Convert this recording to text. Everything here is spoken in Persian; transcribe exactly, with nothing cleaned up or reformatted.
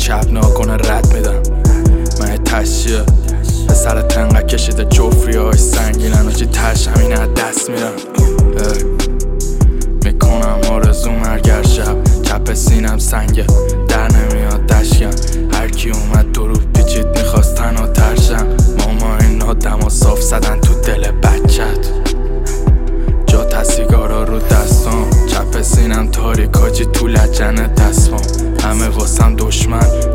چپ ناکنه رد میدم. من تشیه سر تنقه کشیده جفری های سنگینن آجی تش همین از دست میرم. میکنم آرزو مرگر شب چپ سینم سنگه در نمیاد دشکم. هرکی اومد درو پیچید میخواست تنها ترشم. ماما این آدم ها صاف زدن تو دل بچت. جا تا سیگارا رو دستم چپ سینم تاریک آجی تو لجنه دستم. همه واسم دشمن